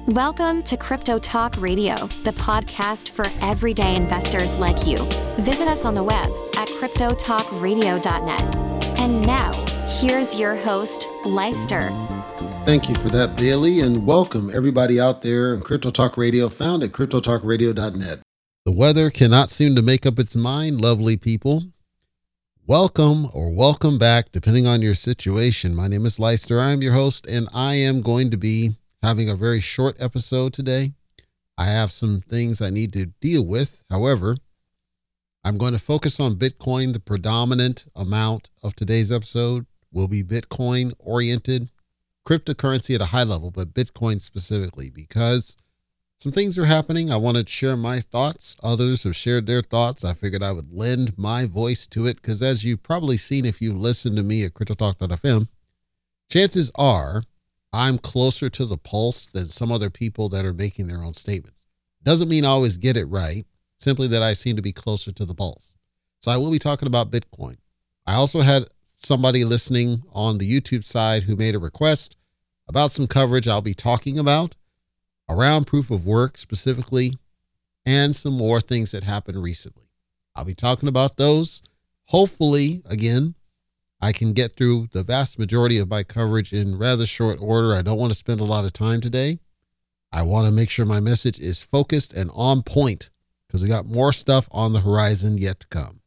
Welcome to Crypto Talk Radio, the podcast for everyday investors like you. Visit us on the web at cryptotalkradio.net. And now, here's your host, Leister. Thank you for that, Bailey, and welcome everybody out there in Crypto Talk Radio, found at cryptotalkradio.net. The weather cannot seem to make up its mind, lovely people. Welcome or welcome back, depending on your situation. My name is Leister. I'm your host, and I am going to be having a very short episode today. I have some things I need to deal with. However, I'm going to focus on Bitcoin. The predominant amount of today's episode will be Bitcoin oriented, cryptocurrency at a high level, but Bitcoin specifically, because some things are happening. I wanted to share my thoughts. Others have shared their thoughts. I figured I would lend my voice to it because, as you've probably seen if you've listened to me at cryptotalk.fm, chances are I'm closer to the pulse than some other people that are making their own statements. Doesn't mean I always get it right, simply that I seem to be closer to the pulse. So I will be talking about Bitcoin. I also had somebody listening on the YouTube side who made a request about some coverage I'll be talking about around proof of work specifically, and some more things that happened recently. I'll be talking about those. Hopefully, again, I can get through the vast majority of my coverage in rather short order. I don't want to spend a lot of time today. I want to make sure my message is focused and on point because we got more stuff on the horizon yet to come.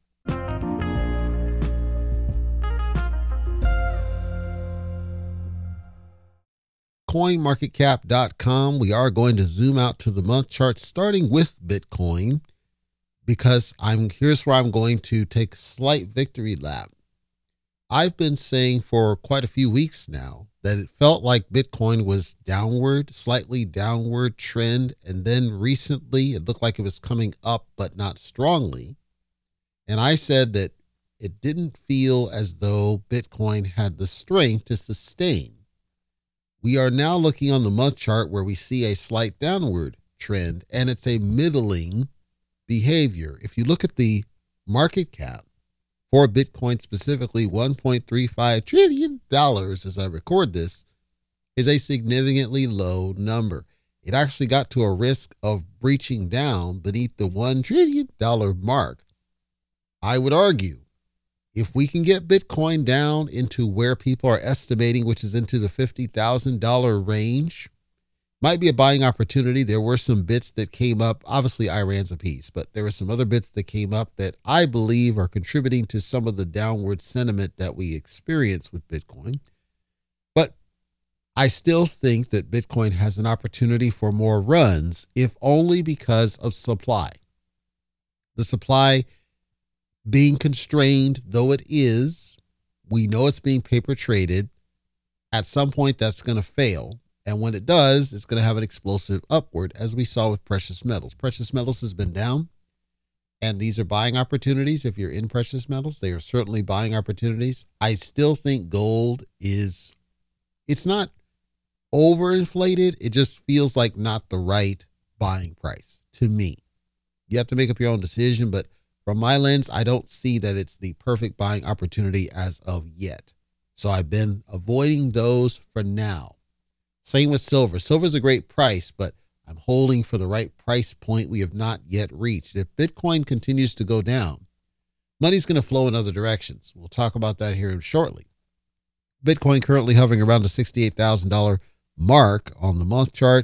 CoinMarketCap.com. We are going to zoom out to the month chart, starting with Bitcoin, because here's where I'm going to take a slight victory lap. I've been saying for quite a few weeks now that it felt like Bitcoin was downward, slightly downward trend. And then recently it looked like it was coming up, but not strongly. And I said that it didn't feel as though Bitcoin had the strength to sustain. We are now looking on the month chart where we see a slight downward trend, and it's a middling behavior. If you look at the market cap for Bitcoin specifically, $1.35 trillion as I record this is a significantly low number. It actually got to a risk of breaching down beneath the $1 trillion mark. I would argue if we can get Bitcoin down into where people are estimating, which is into the $50,000 range, might be a buying opportunity. There were some bits that came up. Obviously, Iran's a piece, but there were some other bits that came up that I believe are contributing to some of the downward sentiment that we experience with Bitcoin. But I still think that Bitcoin has an opportunity for more runs, if only because of supply. The supply being constrained, though it is, we know it's being paper traded. At some point, that's going to fail. And when it does, it's going to have an explosive upward, as we saw with precious metals. Precious metals has been down, and these are buying opportunities. If you're in precious metals, they are certainly buying opportunities. I still think gold it's not overinflated. It just feels like not the right buying price to me. You have to make up your own decision, but from my lens, I don't see that it's the perfect buying opportunity as of yet. So I've been avoiding those for now. Same with silver. Silver is a great price, but I'm holding for the right price point we have not yet reached. If Bitcoin continues to go down, money's going to flow in other directions. We'll talk about that here shortly. Bitcoin currently hovering around the $68,000 mark on the month chart.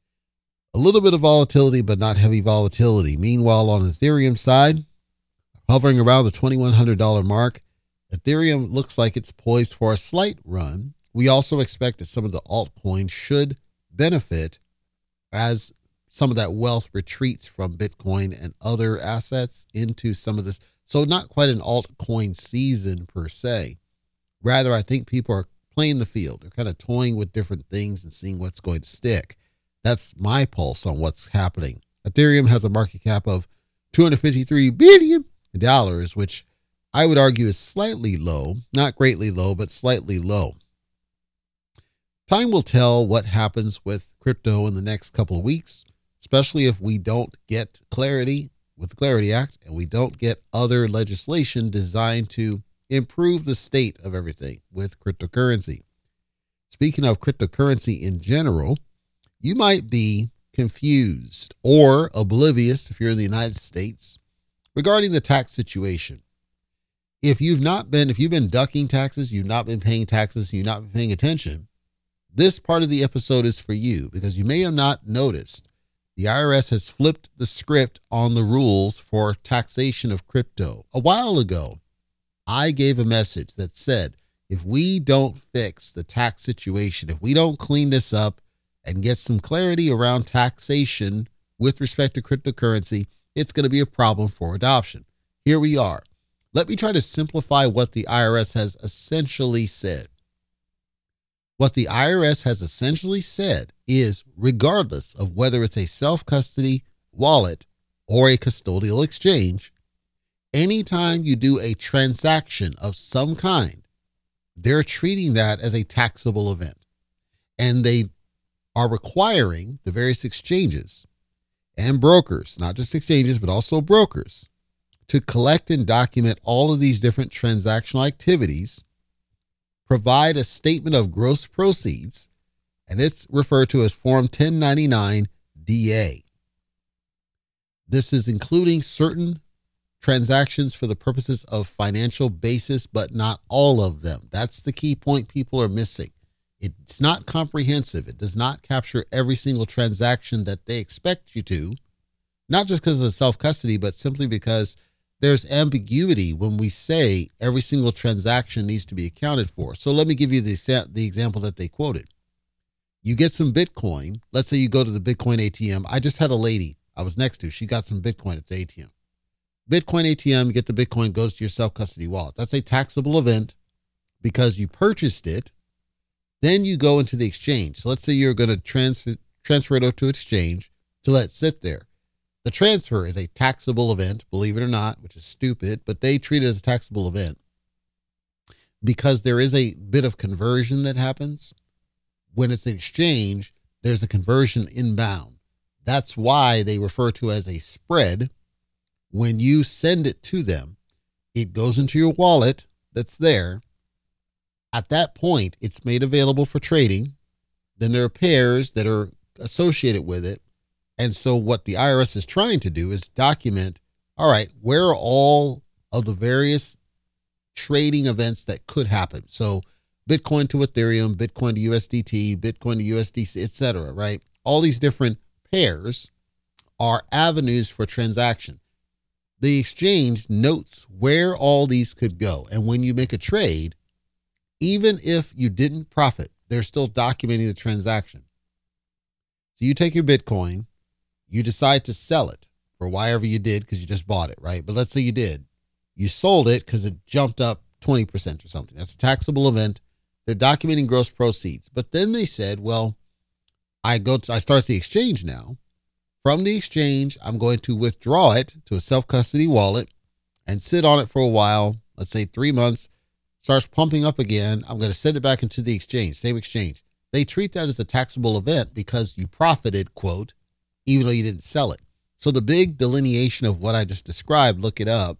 A little bit of volatility, but not heavy volatility. Meanwhile, on the Ethereum side, hovering around the $2,100 mark, Ethereum looks like it's poised for a slight run. We also expect that some of the altcoins should benefit as some of that wealth retreats from Bitcoin and other assets into some of this. So not quite an altcoin season per se. Rather, I think people are playing the field. They're kind of toying with different things and seeing what's going to stick. That's my pulse on what's happening. Ethereum has a market cap of $253 billion, which I would argue is slightly low, not greatly low, but slightly low. Time will tell what happens with crypto in the next couple of weeks, especially if we don't get clarity with the Clarity Act and we don't get other legislation designed to improve the state of everything with cryptocurrency. Speaking of cryptocurrency in general, you might be confused or oblivious, if you're in the United States, regarding the tax situation. If you've been ducking taxes, you've not been paying taxes, you've not been paying attention, this part of the episode is for you, because you may have not noticed the IRS has flipped the script on the rules for taxation of crypto. A while ago, I gave a message that said, if we don't fix the tax situation, if we don't clean this up and get some clarity around taxation with respect to cryptocurrency, it's going to be a problem for adoption. Here we are. Let me try to simplify what the IRS has essentially said. What the IRS has essentially said is, regardless of whether it's a self-custody wallet or a custodial exchange, anytime you do a transaction of some kind, they're treating that as a taxable event. And they are requiring the various exchanges and brokers, not just exchanges, but also brokers, to collect and document all of these different transactional activities, provide a statement of gross proceeds, and it's referred to as Form 1099 DA. This is including certain transactions for the purposes of financial basis, but not all of them. That's the key point people are missing. It's not comprehensive. It does not capture every single transaction that they expect you to, not just because of the self-custody, but simply because there's ambiguity when we say every single transaction needs to be accounted for. So let me give you the example that they quoted. You get some Bitcoin. Let's say you go to the Bitcoin ATM. I just had a lady I was next to. She got some Bitcoin at the ATM. Bitcoin ATM, you get the Bitcoin, goes to your self-custody wallet. That's a taxable event because you purchased it. Then you go into the exchange. So let's say you're going to transfer it over to exchange to let it sit there. The transfer is a taxable event, believe it or not, which is stupid, but they treat it as a taxable event because there is a bit of conversion that happens. When it's an exchange, there's a conversion inbound. That's why they refer to it as a spread. When you send it to them, it goes into your wallet that's there. At that point, it's made available for trading. Then there are pairs that are associated with it. And so what the IRS is trying to do is document, all right, where are all of the various trading events that could happen? So Bitcoin to Ethereum, Bitcoin to USDT, Bitcoin to USDC, etc., right? All these different pairs are avenues for transaction. The exchange notes where all these could go. And when you make a trade, even if you didn't profit, they're still documenting the transaction. So you take your Bitcoin, you decide to sell it for whatever you did because you just bought it, right? But let's say you did. You sold it because it jumped up 20% or something. That's a taxable event. They're documenting gross proceeds. But then they said, well, I start the exchange now. From the exchange, I'm going to withdraw it to a self-custody wallet and sit on it for a while, let's say 3 months, starts pumping up again. I'm going to send it back into the exchange, same exchange. They treat that as a taxable event because you profited, quote, even though you didn't sell it. So the big delineation of what I just described, look it up,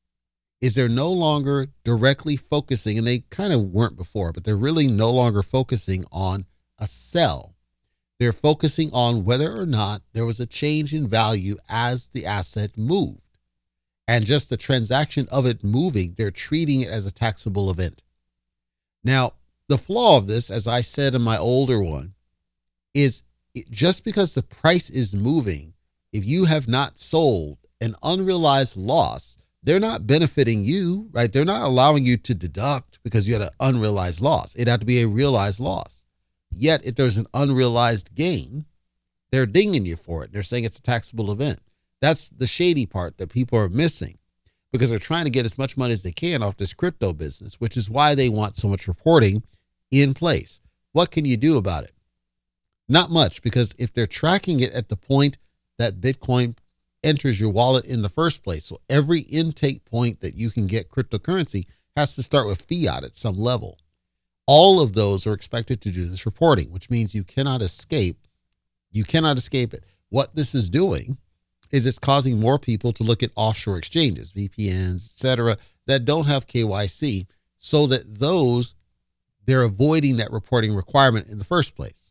is they're no longer directly focusing, and they kind of weren't before, but they're really no longer focusing on a sell. They're focusing on whether or not there was a change in value as the asset moved. And just the transaction of it moving, they're treating it as a taxable event. Now, the flaw of this, as I said in my older one, is just because the price is moving, if you have not sold an unrealized loss, they're not benefiting you, right? They're not allowing you to deduct because you had an unrealized loss. It'd have to be a realized loss. Yet, if there's an unrealized gain, they're dinging you for it. They're saying it's a taxable event. That's the shady part that people are missing because they're trying to get as much money as they can off this crypto business, which is why they want so much reporting in place. What can you do about it? Not much, because if they're tracking it at the point that Bitcoin enters your wallet in the first place, so every intake point that you can get cryptocurrency has to start with fiat at some level. All of those are expected to do this reporting, which means you cannot escape. You cannot escape it. What this is doing is it's causing more people to look at offshore exchanges, VPNs, etc., that don't have KYC, so that they're avoiding that reporting requirement in the first place.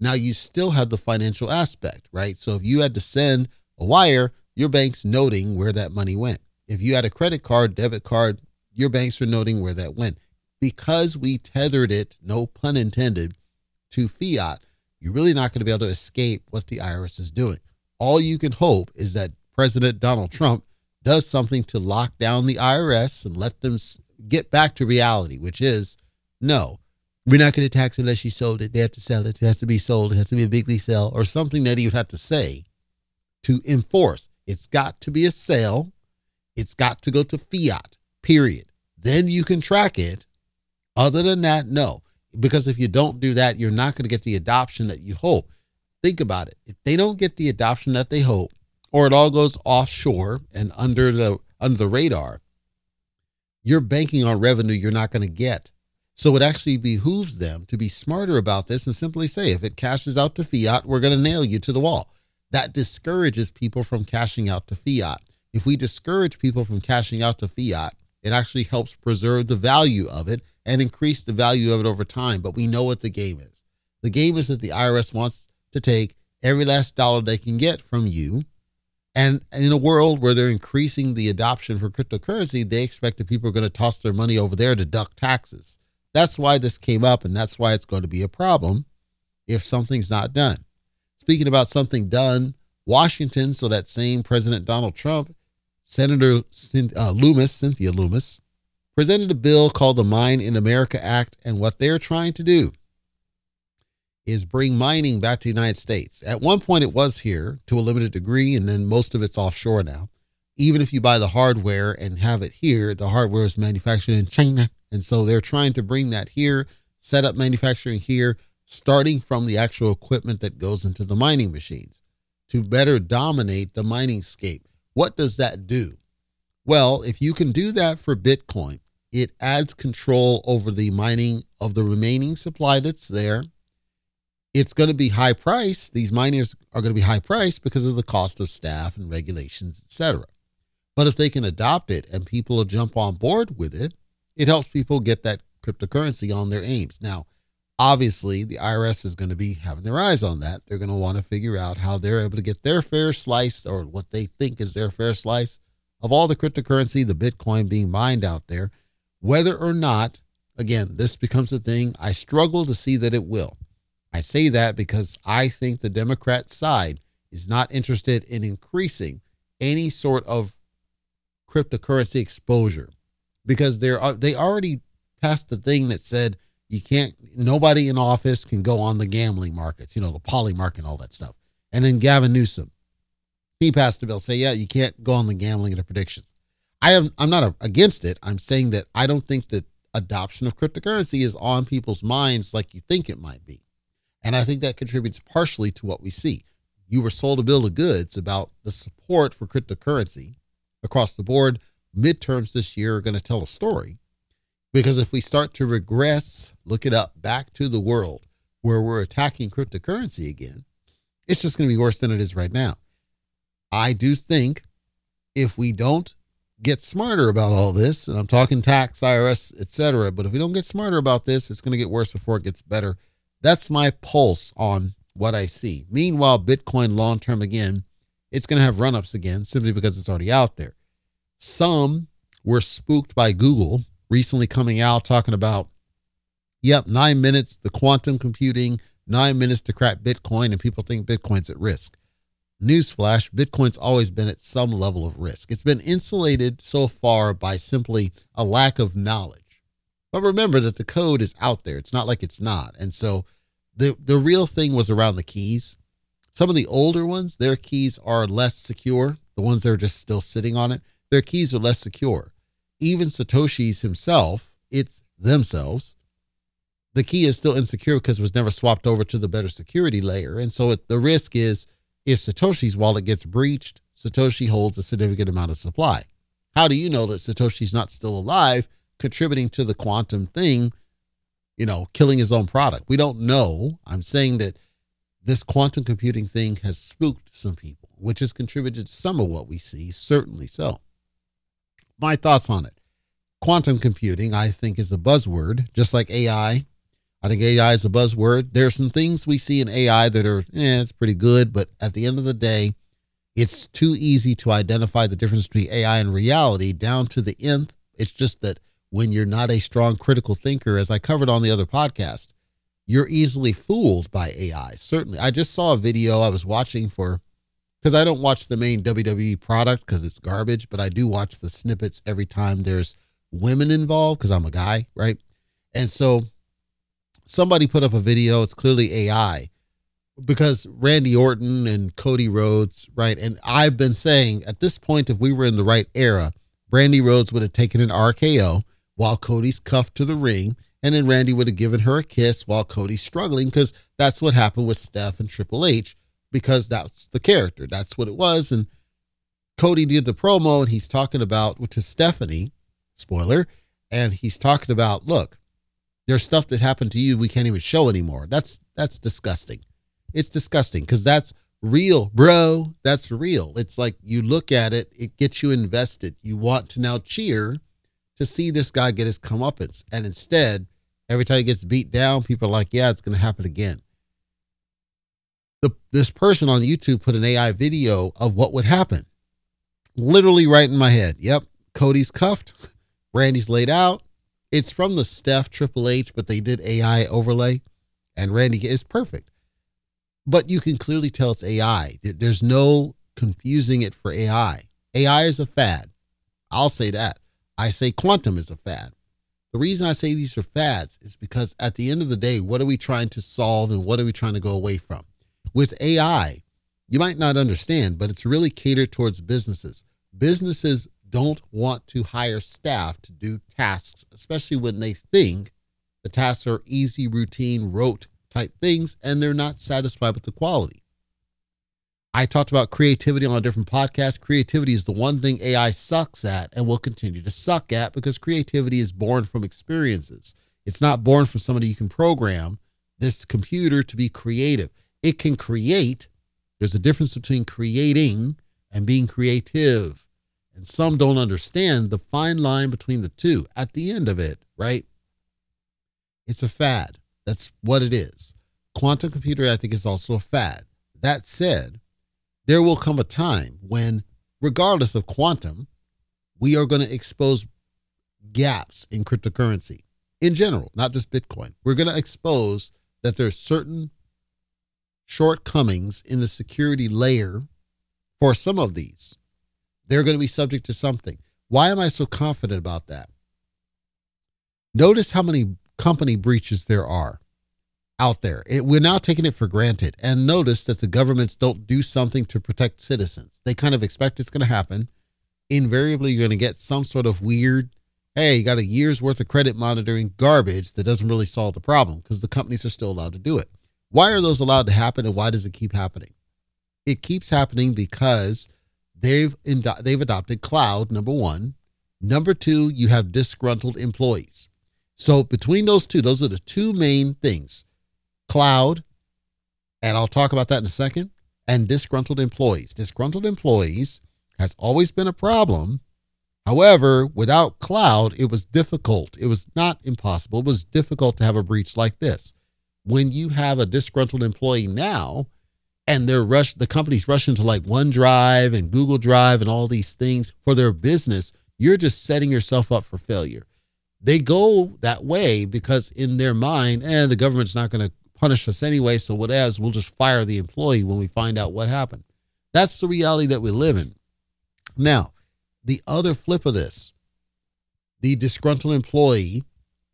Now you still have the financial aspect, right? So if you had to send a wire, your bank's noting where that money went. If you had a credit card, debit card, your banks are noting where that went. Because we tethered it, no pun intended, to fiat, you're really not going to be able to escape what the IRS is doing. All you can hope is that President Donald Trump does something to lock down the IRS and let them get back to reality, which is, no, we're not going to tax it unless you sold it. They have to sell it. It has to be sold. It has to be a bigly sell, or something that he would have to say to enforce. It's got to be a sale. It's got to go to fiat, period. Then you can track it. Other than that, no. Because if you don't do that, you're not going to get the adoption that you hope. Think about it. If they don't get the adoption that they hope, or it all goes offshore and under the radar, you're banking on revenue you're not going to get. So it actually behooves them to be smarter about this and simply say, if it cashes out to fiat, we're going to nail you to the wall. That discourages people from cashing out to fiat. If we discourage people from cashing out to fiat, it actually helps preserve the value of it and increase the value of it over time. But we know what the game is. The game is that the IRS wants to take every last dollar they can get from you. And in a world where they're increasing the adoption for cryptocurrency, they expect that people are going to toss their money over there to deduct taxes. That's why this came up, and that's why it's going to be a problem if something's not done. Speaking about something done, Washington, so that same President Donald Trump, Senator Cynthia Lummis, presented a bill called the Mine in America Act, and what they're trying to do is bring mining back to the United States. At one point, it was here to a limited degree, and then most of it's offshore now. Even if you buy the hardware and have it here, the hardware is manufactured in China. And so they're trying to bring that here, set up manufacturing here, starting from the actual equipment that goes into the mining machines to better dominate the mining scape. What does that do? Well, if you can do that for Bitcoin, it adds control over the mining of the remaining supply that's there. It's going to be high price. These miners are going to be high price because of the cost of staff and regulations, etc. But if they can adopt it and people will jump on board with it, it helps people get that cryptocurrency on their aims. Now, obviously, the IRS is going to be having their eyes on that. They're going to want to figure out how they're able to get their fair slice, or what they think is their fair slice, of all the cryptocurrency, the Bitcoin being mined out there. Whether or not, again, this becomes a thing, I struggle to see that it will. I say that because I think the Democrat side is not interested in increasing any sort of cryptocurrency exposure, because they already passed the thing that said nobody in office can go on the gambling markets, the poly market and all that stuff. And then Gavin Newsom, he passed a bill say, yeah, you can't go on the gambling and the predictions. I'm not against it. I'm saying that I don't think that adoption of cryptocurrency is on people's minds like you think it might be. And I think that contributes partially to what we see. You were sold a bill of goods about the support for cryptocurrency across the board. Midterms this year are going to tell a story, because if we start to regress, look it up, back to the world where we're attacking cryptocurrency again, it's just going to be worse than it is right now. I do think if we don't get smarter about all this, and I'm talking tax, IRS, etc., but if we don't get smarter about this, it's going to get worse before it gets better. That's my pulse on what I see. Meanwhile, Bitcoin long-term, again, it's going to have run-ups again simply because it's already out there. Some were spooked by Google recently coming out talking about, 9 minutes, the quantum computing, 9 minutes to crack Bitcoin, and people think Bitcoin's at risk. Newsflash, Bitcoin's always been at some level of risk. It's been insulated so far by simply a lack of knowledge. But remember that the code is out there. It's not like it's not. And so the real thing was around the keys. Some of the older ones, their keys are less secure. The ones that are just still sitting on it, their keys are less secure. Even Satoshi's himself, it's themselves, the key is still insecure because it was never swapped over to the better security layer. And so the risk is, if Satoshi's wallet gets breached, Satoshi holds a significant amount of supply. How do you know that Satoshi's not still alive, contributing to the quantum thing, killing his own product? We don't know. I'm saying that this quantum computing thing has spooked some people, which has contributed to some of what we see, certainly so. My thoughts on it. Quantum computing, I think, is a buzzword, just like AI. I think AI is a buzzword. There are some things we see in AI that are, it's pretty good, but at the end of the day, it's too easy to identify the difference between AI and reality down to the nth. It's just that when you're not a strong critical thinker, as I covered on the other podcast, you're easily fooled by AI. Certainly. I just saw a video I was watching because I don't watch the main WWE product because it's garbage, but I do watch the snippets every time there's women involved because I'm a guy, right? And so somebody put up a video. It's clearly AI because Randy Orton and Cody Rhodes, right? And I've been saying at this point, if we were in the right era, Brandy Rhodes would have taken an RKO while Cody's cuffed to the ring. And then Randy would have given her a kiss while Cody's struggling, because that's what happened with Steph and Triple H, because that's the character. That's what it was. And Cody did the promo and he's talking about, which is Stephanie, spoiler, and he's talking about, look, there's stuff that happened to you we can't even show anymore. That's disgusting. It's disgusting because that's real, bro. That's real. It's like you look at it, it gets you invested. You want to now cheer to see this guy get his comeuppance. And instead, every time he gets beat down, people are like, yeah, it's going to happen again. This person on YouTube put an AI video of what would happen. Literally right in my head. Yep. Cody's cuffed. Randy's laid out. It's from the Steph Triple H, but they did AI overlay. And Randy is perfect. But you can clearly tell it's AI. There's no confusing it for AI. AI is a fad. I'll say that. I say quantum is a fad. The reason I say these are fads is because at the end of the day, what are we trying to solve and what are we trying to go away from? With AI, you might not understand, but it's really catered towards businesses. Businesses don't want to hire staff to do tasks, especially when they think the tasks are easy, routine, rote type things, and they're not satisfied with the quality. I talked about creativity on a different podcast. Creativity is the one thing AI sucks at and will continue to suck at because creativity is born from experiences. It's not born from somebody you can program this computer to be creative. It can create. There's a difference between creating and being creative. And some don't understand the fine line between the two at the end of it, right? It's a fad. That's what it is. Quantum computer, I think, is also a fad. That said, there will come a time when, regardless of quantum, we are going to expose gaps in cryptocurrency in general, not just Bitcoin. We're going to expose that there's certain shortcomings in the security layer for some of these. They're going to be subject to something. Why am I so confident about that? Notice how many company breaches there are out there. We're now taking it for granted. And notice that the governments don't do something to protect citizens. They kind of expect it's going to happen. Invariably, you're going to get some sort of weird, hey, you got a year's worth of credit monitoring garbage that doesn't really solve the problem because the companies are still allowed to do it. Why are those allowed to happen and why does it keep happening? It keeps happening because they've adopted cloud, number one. Number two, you have disgruntled employees. So between those two, those are the two main things. Cloud, and I'll talk about that in a second, and disgruntled employees. Disgruntled employees has always been a problem. However, without cloud, it was difficult. It was not impossible. It was difficult to have a breach like this. When you have a disgruntled employee now, and the company's rushing to like OneDrive and Google Drive and all these things for their business, you're just setting yourself up for failure. They go that way because in their mind, the government's not going to punish us anyway, so whatever, we'll just fire the employee when we find out what happened. That's the reality that we live in. Now, the other flip of this, the disgruntled employee,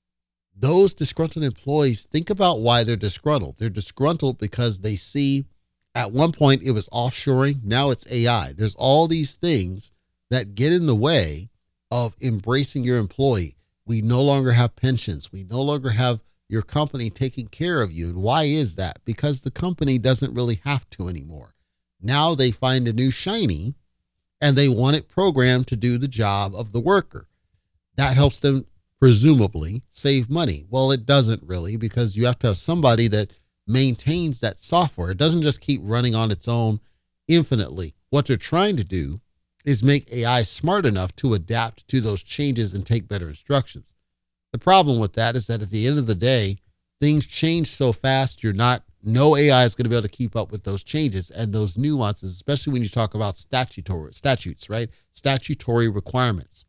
those disgruntled employees, think about why they're disgruntled. They're disgruntled because they see at one point it was offshoring, now it's AI. There's all these things that get in the way of embracing your employee. We no longer have pensions. We no longer have your company taking care of you. And why is that? Because the company doesn't really have to anymore. Now they find a new shiny and they want it programmed to do the job of the worker. That helps them presumably save money. Well, it doesn't really, because you have to have somebody that maintains that software. It doesn't just keep running on its own infinitely. What they're trying to do is make AI smart enough to adapt to those changes and take better instructions. The problem with that is that at the end of the day, things change so fast, no AI is going to be able to keep up with those changes and those nuances, especially when you talk about statutes, right? Statutory requirements.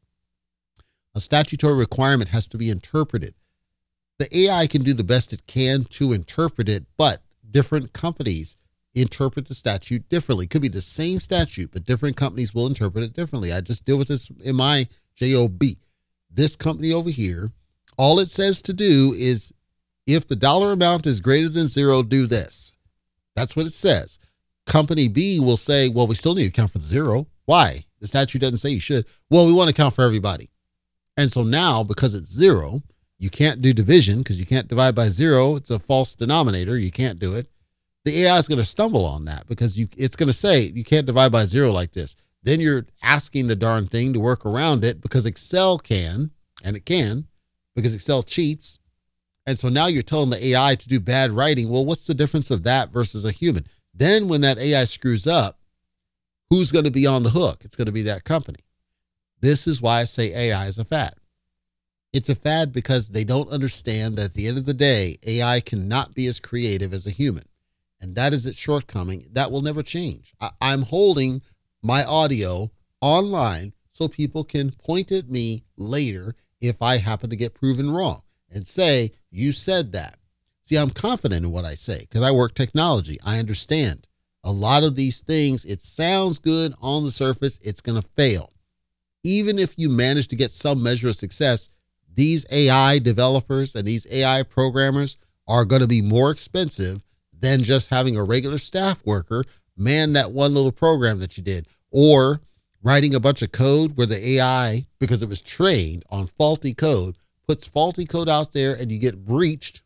A statutory requirement has to be interpreted. The AI can do the best it can to interpret it, but different companies interpret the statute differently. It could be the same statute, but different companies will interpret it differently. I just deal with this in my job. This company over here, all it says to do is, if the dollar amount is greater than zero, do this. That's what it says. Company B will say, well, we still need to account for the zero. Why? The statute doesn't say you should. Well, we want to account for everybody. And so now, because it's zero, you can't do division because you can't divide by zero. It's a false denominator. You can't do it. The AI is going to stumble on that because it's going to say you can't divide by zero like this. Then you're asking the darn thing to work around it because Excel can, and it can, because Excel cheats. And so now you're telling the AI to do bad writing. Well, what's the difference of that versus a human? Then when that AI screws up, who's going to be on the hook? It's going to be that company. This is why I say AI is a fad. It's a fad because they don't understand that at the end of the day, AI cannot be as creative as a human. And that is its shortcoming. That will never change. I'm holding my audio online so people can point at me later if I happen to get proven wrong and say, you said that. See, I'm confident in what I say because I work technology. I understand a lot of these things. It sounds good on the surface. It's going to fail. Even if you manage to get some measure of success, these AI developers and these AI programmers are going to be more expensive than just having a regular staff worker man that one little program that you did, or writing a bunch of code where the AI, because it was trained on faulty code, puts faulty code out there and you get breached.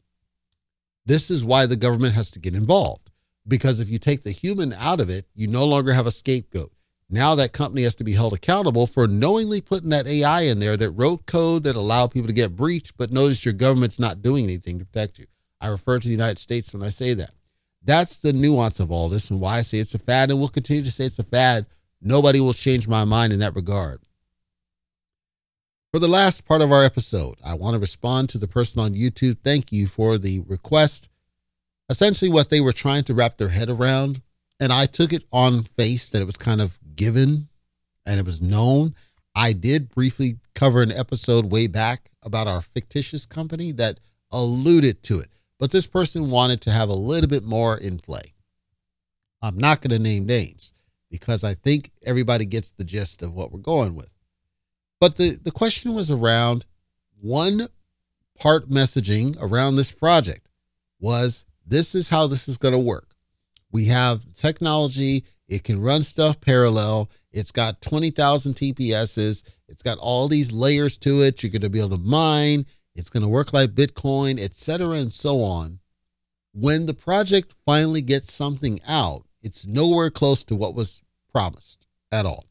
This is why the government has to get involved, because if you take the human out of it, you no longer have a scapegoat. Now that company has to be held accountable for knowingly putting that AI in there that wrote code that allowed people to get breached, but notice your government's not doing anything to protect you. I refer to the United States when I say that. That's the nuance of all this and why I say it's a fad, and we'll continue to say it's a fad. Nobody will change my mind in that regard. For the last part of our episode, I want to respond to the person on YouTube. Thank you for the request. Essentially what they were trying to wrap their head around, and I took it on face that it was kind of given and it was known. I did briefly cover an episode way back about our fictitious company that alluded to it, but this person wanted to have a little bit more in play. I'm not going to name names because I think everybody gets the gist of what we're going with. But the question was around one part messaging around this project was, this is how this is going to work. We have technology. It can run stuff parallel. It's got 20,000 TPSs. It's got all these layers to it. You're going to be able to mine. It's going to work like Bitcoin, etc., and so on. When the project finally gets something out, it's nowhere close to what was promised at all.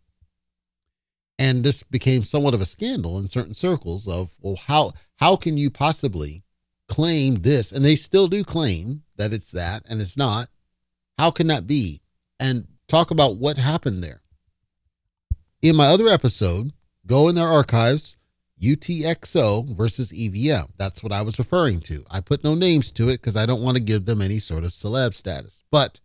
And this became somewhat of a scandal in certain circles of, well, how can you possibly claim this? And they still do claim that it's that, and it's not. How can that be? And talk about what happened there. In my other episode, go in their archives, UTXO versus EVM. That's what I was referring to. I put no names to it because I don't want to give them any sort of celeb status. But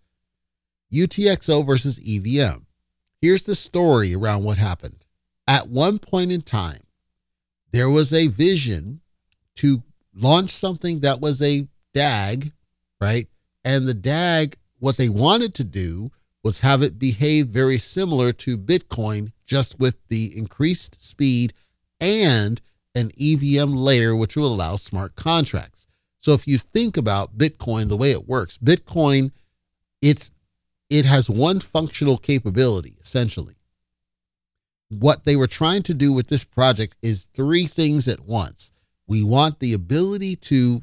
UTXO versus EVM. Here's the story around what happened. At one point in time, there was a vision to launch something that was a DAG, right? And the DAG, what they wanted to do was have it behave very similar to Bitcoin, just with the increased speed and an EVM layer, which will allow smart contracts. So if you think about Bitcoin, the way it works, Bitcoin, it has one functional capability, essentially. What they were trying to do with this project is three things at once. We want the ability to,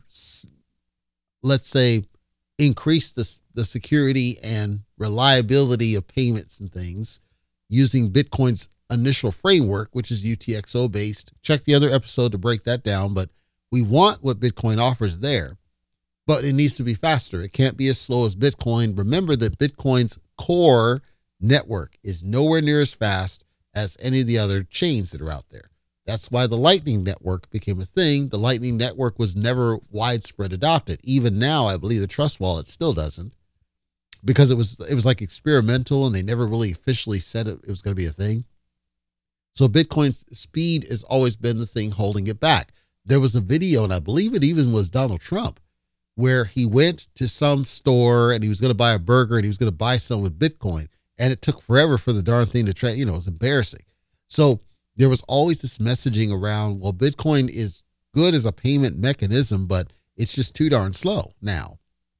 let's say, increase the security and reliability of payments and things using Bitcoin's initial framework, which is UTXO based. Check the other episode to break that down, but we want what Bitcoin offers there, but it needs to be faster. It can't be as slow as Bitcoin. Remember that Bitcoin's core network is nowhere near as fast as any of the other chains that are out there. That's why the Lightning Network became a thing. The Lightning Network was never widespread adopted. Even now, I believe the Trust Wallet still doesn't, because it was like experimental and they never really officially said it was going to be a thing. So Bitcoin's speed has always been the thing holding it back. There was a video, and I believe it even was Donald Trump, where he went to some store and he was going to buy a burger and he was going to buy some with Bitcoin. And it took forever for the darn thing to trade. It was embarrassing. So there was always this messaging around, well, Bitcoin is good as a payment mechanism, but it's just too darn slow now.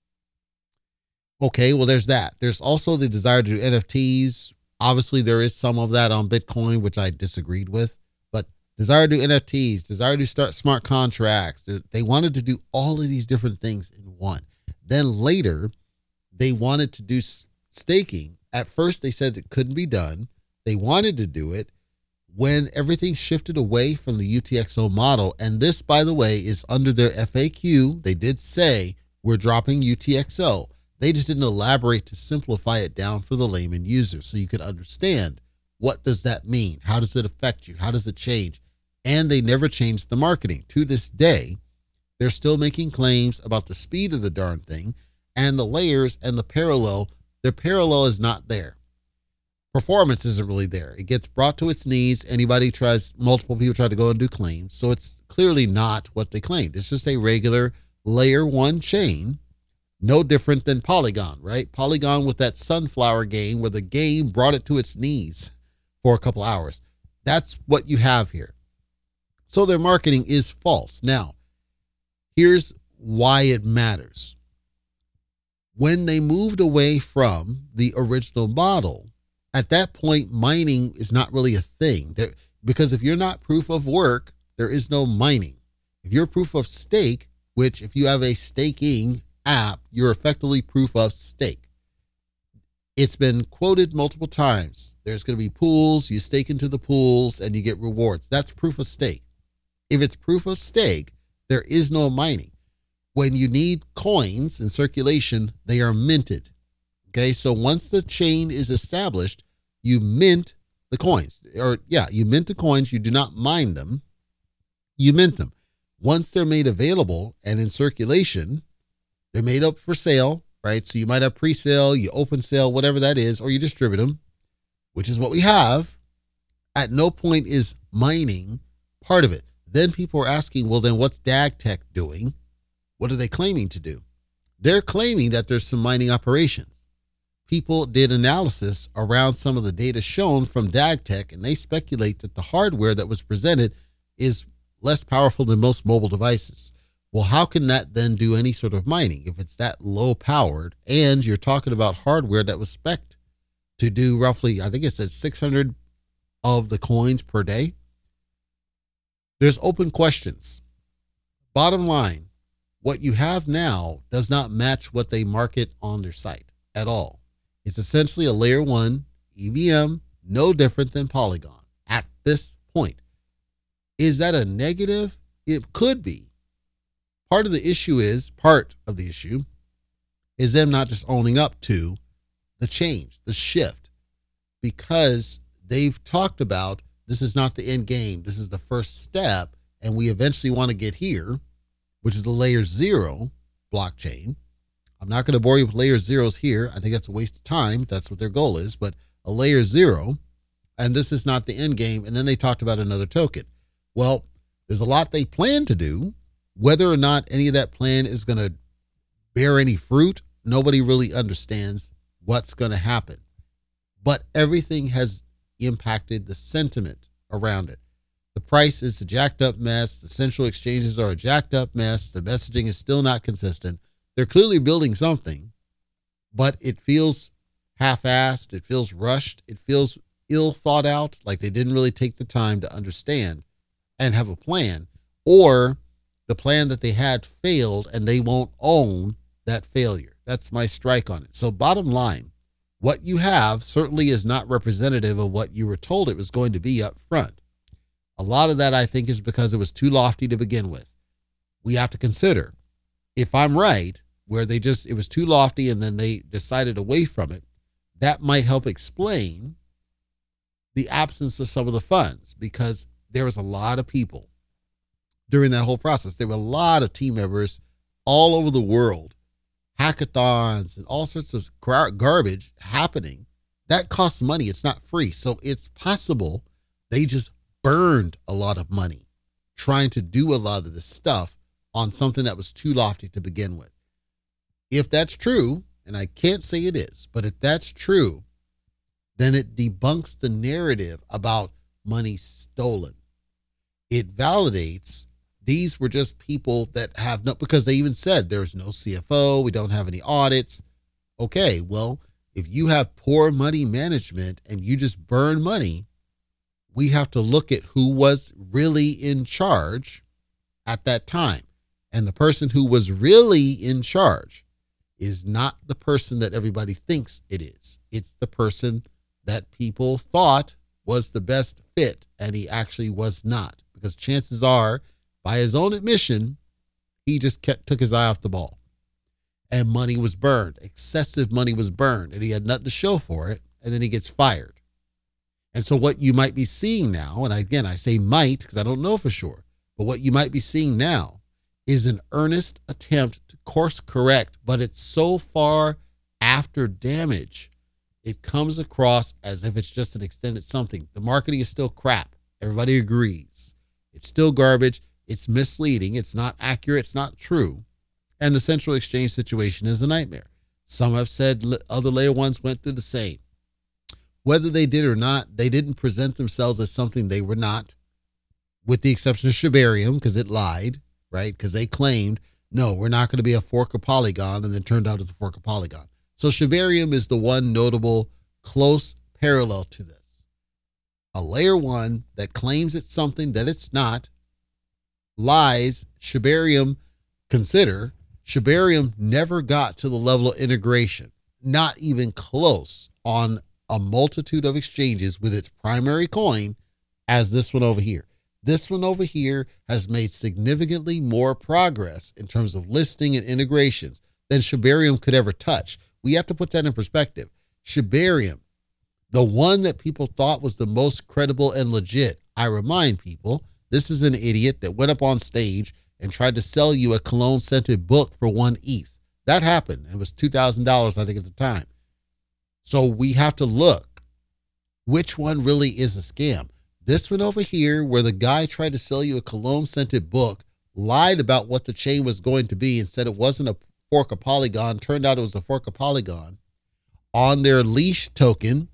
Okay, well, there's that. There's also the desire to do NFTs. Obviously, there is some of that on Bitcoin, which I disagreed with. But desire to do NFTs, desire to start smart contracts. They wanted to do all of these different things in one. Then later, they wanted to do staking. At first, they said it couldn't be done. They wanted to do it when everything shifted away from the UTXO model. And this, by the way, is under their FAQ. They did say, we're dropping UTXO. They just didn't elaborate to simplify it down for the layman user so you could understand, what does that mean? How does it affect you? How does it change? And they never changed the marketing. To this day, they're still making claims about the speed of the darn thing and the layers and the parallel. Their parallel is not there. Performance isn't really there. It gets brought to its knees. Multiple people try to go and do claims. So it's clearly not what they claimed. It's just a regular layer one chain. No different than Polygon, right? Polygon with that sunflower game where the game brought it to its knees for a couple hours. That's what you have here. So their marketing is false. Now, here's why it matters. When they moved away from the original model, at that point, mining is not really a thing. Because if you're not proof of work, there is no mining. If you're proof of stake, which if you have a staking app, you're effectively proof of stake. It's been quoted multiple times. There's going to be pools, you stake into the pools and you get rewards. That's proof of stake. If it's proof of stake, there is no mining. When you need coins in circulation, they are minted. Okay, so once the chain is established, you mint the coins. You mint the coins. You do not mine them. You mint them. Once they're made available and in circulation, they're made up for sale, right? So you might have pre-sale, you open sale, whatever that is, or you distribute them, which is what we have. At no point is mining part of it. Then people are asking, well, then what's DagTech doing? What are they claiming to do? They're claiming that there's some mining operations. People did analysis around some of the data shown from DagTech, and they speculate that the hardware that was presented is less powerful than most mobile devices. Well, how can that then do any sort of mining if it's that low powered and you're talking about hardware that was spec'd to do roughly, I think it says 600 of the coins per day? There's open questions. Bottom line, what you have now does not match what they market on their site at all. It's essentially a layer one EVM, no different than Polygon at this point. Is that a negative? It could be. Part of the issue is them not just owning up to the change, the shift, because they've talked about this is not the end game. This is the first step, and we eventually want to get here, which is the layer 0 blockchain. I'm not going to bore you with layer zeros here. I think that's a waste of time. That's what their goal is, but a layer 0, and this is not the end game. And then they talked about another token. Well, there's a lot they plan to do. Whether or not any of that plan is going to bear any fruit, nobody really understands what's going to happen. But everything has impacted the sentiment around it. The price is a jacked up mess. The central exchanges are a jacked up mess. The messaging is still not consistent. They're clearly building something, but it feels half-assed. It feels rushed. It feels ill thought out, like they didn't really take the time to understand and have a plan, or the plan that they had failed and they won't own that failure. That's my strike on it. So bottom line, what you have certainly is not representative of what you were told it was going to be up front. A lot of that, I think, is because it was too lofty to begin with. We have to consider, if I'm right, where it was too lofty and then they decided away from it, that might help explain the absence of some of the funds, because there was a lot of people during that whole process. There were a lot of team members all over the world, hackathons and all sorts of garbage happening. That costs money. It's not free. So it's possible they just burned a lot of money trying to do a lot of this stuff on something that was too lofty to begin with. If that's true, and I can't say it is, but if that's true, then it debunks the narrative about money stolen. It validates these were just people that have no, because they even said there's no CFO, we don't have any audits. Okay, well, if you have poor money management and you just burn money, we have to look at who was really in charge at that time. And the person who was really in charge is not the person that everybody thinks it is. It's the person that people thought was the best fit, and he actually was not. Because chances are, by his own admission, he just took his eye off the ball. And money was burned. Excessive money was burned, and he had nothing to show for it, and then he gets fired. And so what you might be seeing now, and again, I say might because I don't know for sure, but what you might be seeing now is an earnest attempt to course correct, but it's so far after damage, it comes across as if it's just an extended something. The marketing is still crap. Everybody agrees. It's still garbage. It's misleading. It's not accurate. It's not true. And the central exchange situation is a nightmare. Some have said other layer ones went through the same. Whether they did or not, they didn't present themselves as something they were not, with the exception of Shibarium, because it lied, right? Because they claimed, no, we're not going to be a fork of Polygon, and then turned out it's a fork of Polygon. So Shibarium is the one notable close parallel to this. A layer one that claims it's something that it's not, lies. Shibarium never got to the level of integration, not even close, on a multitude of exchanges with its primary coin as this one over here. This one over here has made significantly more progress in terms of listing and integrations than Shibarium could ever touch. We have to put that in perspective. Shibarium, the one that people thought was the most credible and legit. I remind people, this is an idiot that went up on stage and tried to sell you a cologne-scented book for 1 ETH. That happened. It was $2,000, I think, at the time. So we have to look which one really is a scam. This one over here, where the guy tried to sell you a cologne-scented book, lied about what the chain was going to be and said it wasn't a fork of Polygon. Turned out it was a fork of Polygon. On their leash token,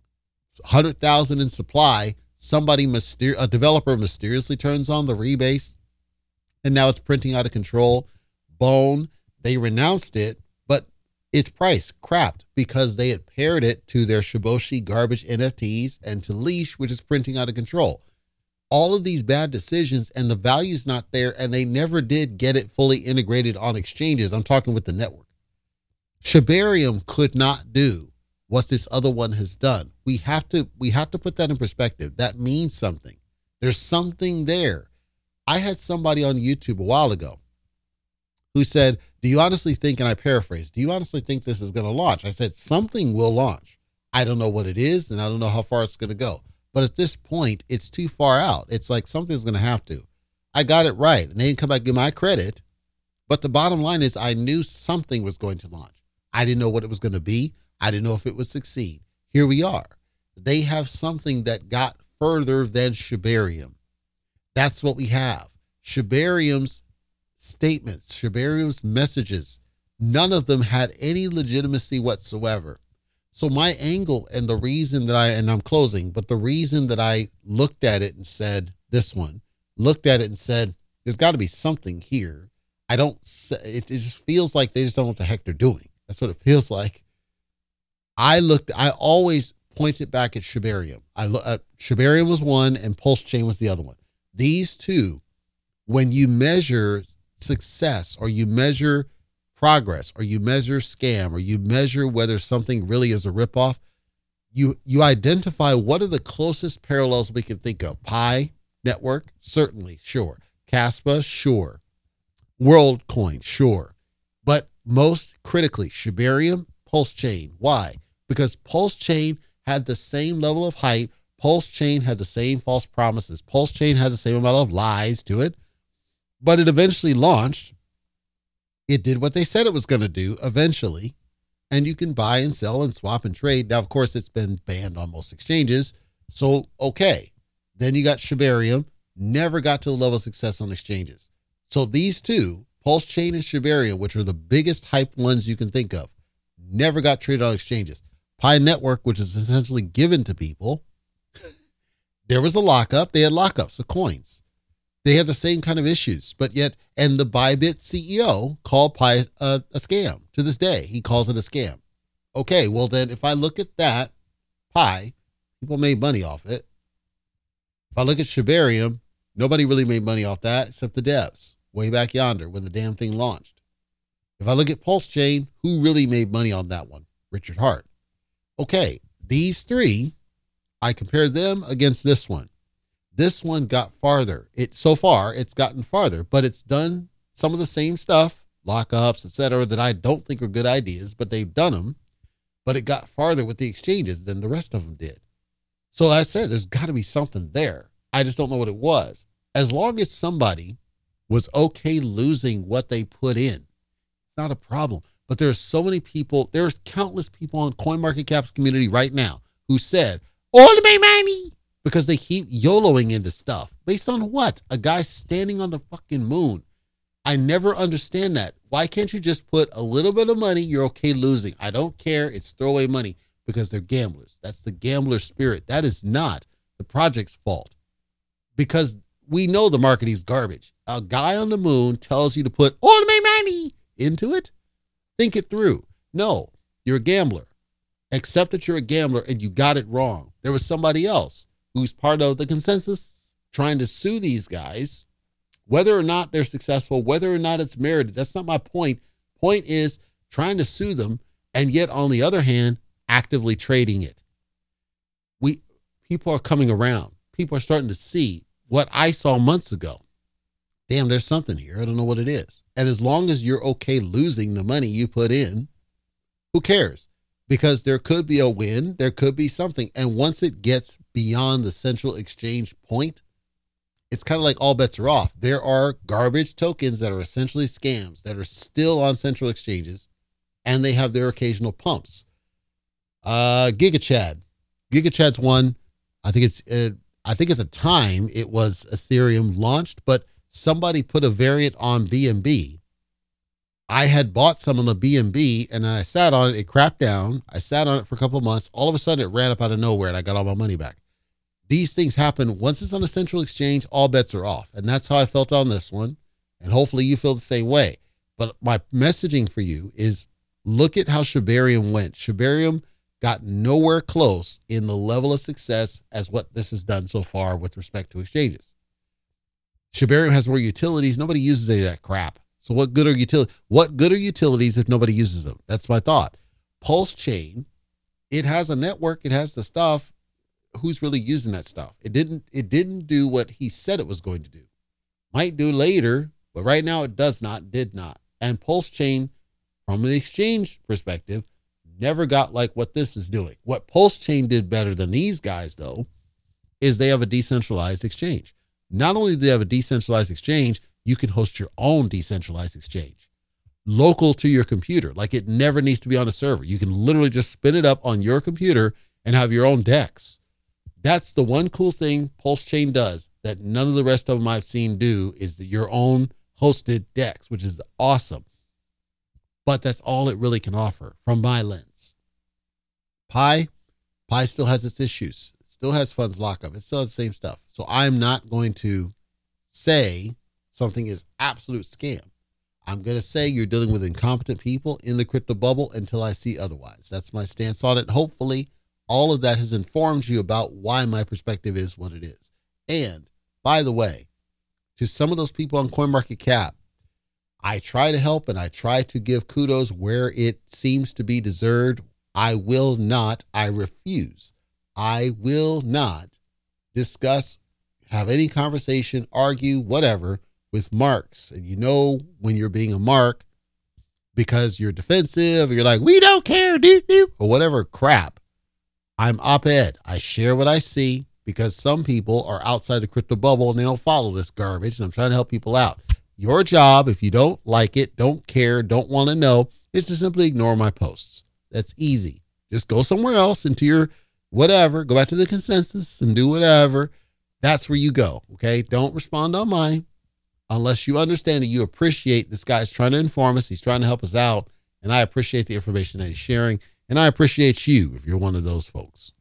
100,000 in supply, a developer mysteriously turns on the rebase, and now it's printing out of control. Bone, they renounced it, but its price crapped because they had paired it to their Shiboshi garbage NFTs and to Leash, which is printing out of control. All of these bad decisions, and the value's not there, and they never did get it fully integrated on exchanges. I'm talking with the network. Shibarium could not do what this other one has done. We have to put that in perspective. That means something. There's something there. I had somebody on YouTube a while ago who said, do you honestly think, and I paraphrase, do you honestly think this is going to launch? I said, something will launch. I don't know what it is, and I don't know how far it's going to go. But at this point, it's too far out. It's like something's going to have to. I got it right, and they didn't come back and give my credit. But the bottom line is I knew something was going to launch. I didn't know what it was going to be. I didn't know if it would succeed. Here we are. They have something that got further than Shibarium. That's what we have. Shibarium's statements, Shibarium's messages, none of them had any legitimacy whatsoever. So my angle, and the reason that I'm closing, but the reason that I looked at it and said, there's got to be something here. It just feels like they just don't know what the heck they're doing. That's what it feels like. I always pointed back at Shibarium. Shibarium was one and Pulse Chain was the other one. These two, when you measure success, or you measure progress, or you measure scam, or you measure whether something really is a ripoff, you identify what are the closest parallels we can think of. Pi Network, certainly, sure. Caspa, sure. WorldCoin, sure. But most critically, Shibarium, Pulse Chain. Why? Because Pulse Chain had the same level of hype, Pulse Chain had the same false promises. Pulse Chain had the same amount of lies to it, but it eventually launched. It did what they said it was going to do eventually, and you can buy and sell and swap and trade. Now, of course, it's been banned on most exchanges, so okay. Then you got Shibarium, never got to the level of success on exchanges. So these two, Pulse Chain and Shibarium, which are the biggest hype ones you can think of, never got traded on exchanges. Pi Network, which is essentially given to people, there was a lockup. They had lockups of coins. They had the same kind of issues, but yet, and the Bybit CEO called Pi a scam. To this day, he calls it a scam. Okay, well then, if I look at that, Pi, people made money off it. If I look at Shibarium, nobody really made money off that except the devs way back yonder when the damn thing launched. If I look at Pulse Chain, who really made money on that one? Richard Hart. Okay, these three, I compared them against this one. This one got farther. So far, it's gotten farther, but it's done some of the same stuff, lockups, etc., that I don't think are good ideas, but they've done them. But it got farther with the exchanges than the rest of them did. So I said, there's got to be something there. I just don't know what it was. As long as somebody was okay losing what they put in, it's not a problem. But there are so many people, there's countless people on CoinMarketCap's community right now who said, all of my money, because they keep YOLOing into stuff. Based on what? A guy standing on the fucking moon. I never understand that. Why can't you just put a little bit of money you're okay losing? I don't care. It's throwaway money because they're gamblers. That's the gambler spirit. That is not the project's fault. Because we know the marketing's garbage. A guy on the moon tells you to put all of my money into it. Think it through. No, you're a gambler. Accept that you're a gambler and you got it wrong. There was somebody else who's part of the consensus trying to sue these guys, whether or not they're successful, whether or not it's merited. That's not my point. Point is trying to sue them, and yet on the other hand, actively trading it. People are coming around. People are starting to see what I saw months ago. Damn, there's something here. I don't know what it is. And as long as you're okay losing the money you put in, who cares? Because there could be a win, there could be something. And once it gets beyond the central exchange point, it's kind of like all bets are off. There are garbage tokens that are essentially scams that are still on central exchanges, and they have their occasional pumps. GigaChad. GigaChad's one. I think at the time it was Ethereum launched, but somebody put a variant on BNB. I had bought some on the BNB and then I sat on it. It crapped down. I sat on it for a couple of months. All of a sudden it ran up out of nowhere and I got all my money back. These things happen. Once it's on a central exchange, all bets are off. And that's how I felt on this one. And hopefully you feel the same way. But my messaging for you is look at how Shibarium went. Shibarium got nowhere close in the level of success as what this has done so far with respect to exchanges. Shibarium has more utilities. Nobody uses any of that crap. So what good are utilities if nobody uses them? That's my thought. Pulse Chain, it has a network. It has the stuff. Who's really using that stuff? It didn't do what he said it was going to do. Might do later, but right now it did not. And Pulse Chain, from an exchange perspective, never got like what this is doing. What Pulse Chain did better than these guys, though, is they have a decentralized exchange. Not only do they have a decentralized exchange, you can host your own decentralized exchange local to your computer. Like it never needs to be on a server. You can literally just spin it up on your computer and have your own DEX. That's the one cool thing Pulse Chain does that none of the rest of them I've seen do is your own hosted DEX, which is awesome. But that's all it really can offer from my lens. Pi still has its issues. It still has funds lockup. It still has the same stuff. So I'm not going to say something is absolute scam. I'm going to say you're dealing with incompetent people in the crypto bubble until I see otherwise. That's my stance on it. Hopefully all of that has informed you about why my perspective is what it is. And by the way, to some of those people on CoinMarketCap, I try to help and I try to give kudos where it seems to be deserved. I refuse. I will not discuss, have any conversation, argue, whatever, with marks. And you know when you're being a mark because you're defensive or you're like, we don't care, or whatever crap. I'm op-ed. I share what I see. because some people are outside the crypto bubble and they don't follow this garbage. And I'm trying to help people out. Your job, if you don't like it, don't care, don't want to know, is to simply ignore my posts. That's easy. Just go somewhere else into your whatever, go back to the consensus and do whatever. That's where you go. Okay. Don't respond on mine unless you understand that you appreciate this guy's trying to inform us. He's trying to help us out. And I appreciate the information that he's sharing. And I appreciate you if you're one of those folks.